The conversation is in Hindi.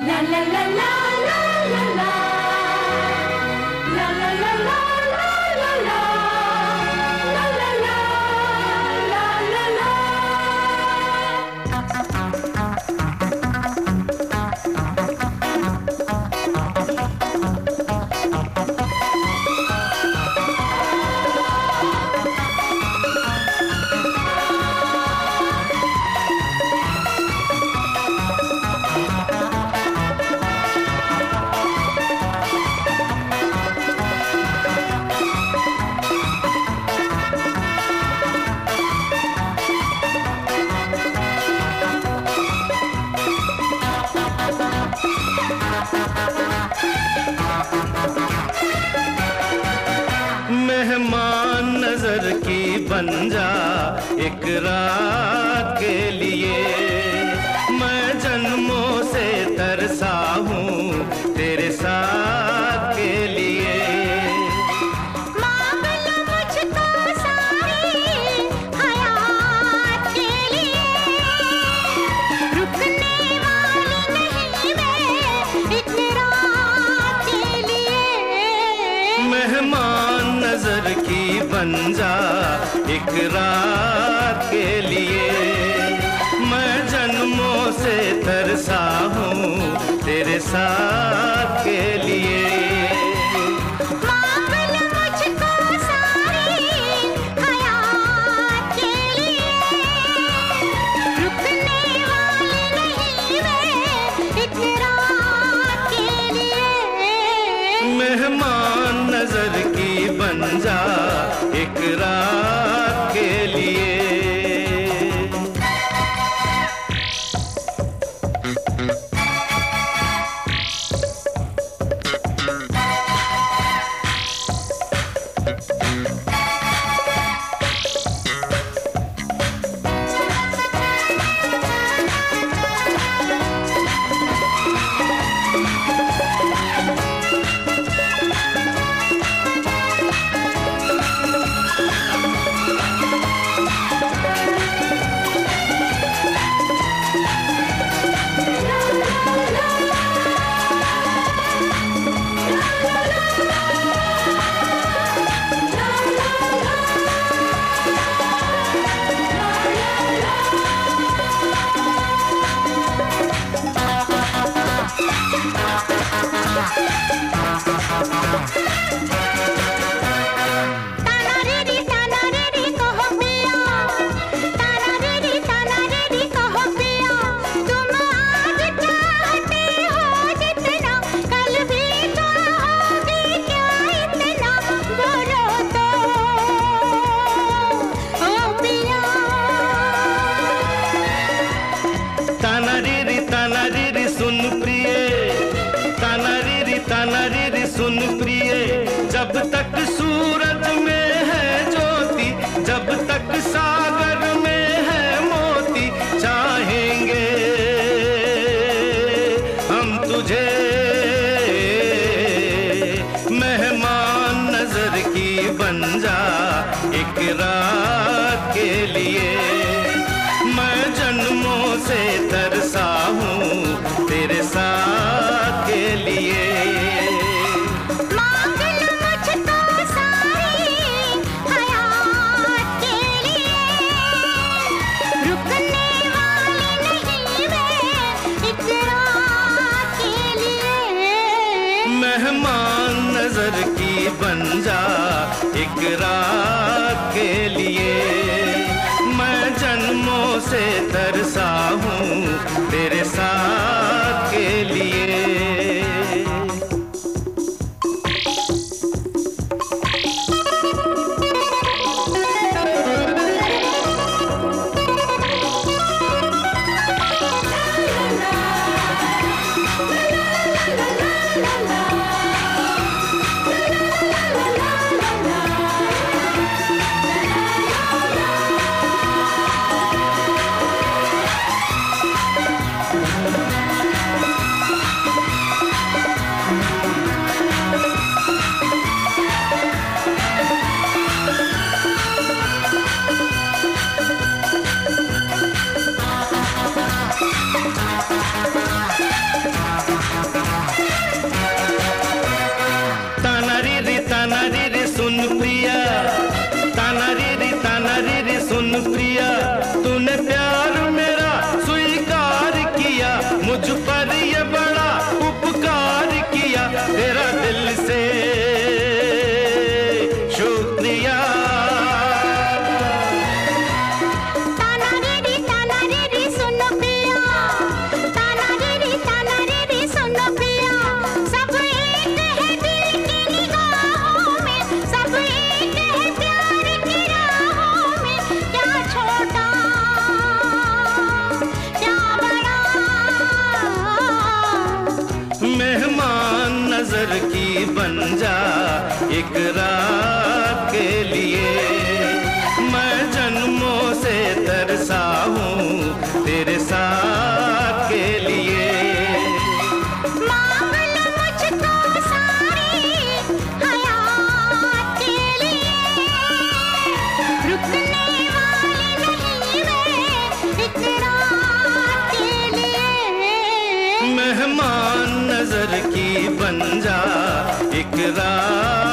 मेहमान नजर की बन जा एक रात के लिए, मैं जन्मों से तरसा हूँ तेरे साथ के लिए। मांग लो मुझको सारी हयात के लिए, रुकने वाली नहीं मैं एक रात के लिए। मेहमान नजर की बन जा एक रात के लिए, मैं जन्मों से तरसा हूँ तेरे साथ के लिए। मांग लो मुझको सारी हयात के लिए, रुकने वाली नहीं मैं एक रात के लिए। मेहमान नजर की बन जा एक रात के लिए। तानारीरी सुन प्रिय, जब तक सूरज में है ज्योति, जब तक सागर में है मोती, चाहेंगे हम तुझे मेहमान नजर की बन जा एक रात के लिए। मैं जन्मों से तरसा हूँ तेरे साथ के लिए। मांग लो मुझको सारी हयात के लिए, रुकने वाली नहीं मैं एक रात के लिए। मेहमान नजर की बन जा एक रात के लिए, मैं जन्मों से तरसा हूँ तेरे साथ के लिए। एक रात के लिए। मैं जन्मों से तरसा हूँ तेरे साथ के लिए। मांग लो मुझको सारी हयात के लिए, रुकने वाली नहीं मैं एक रात के लिए। मेहमान नजर की बन जा एक रात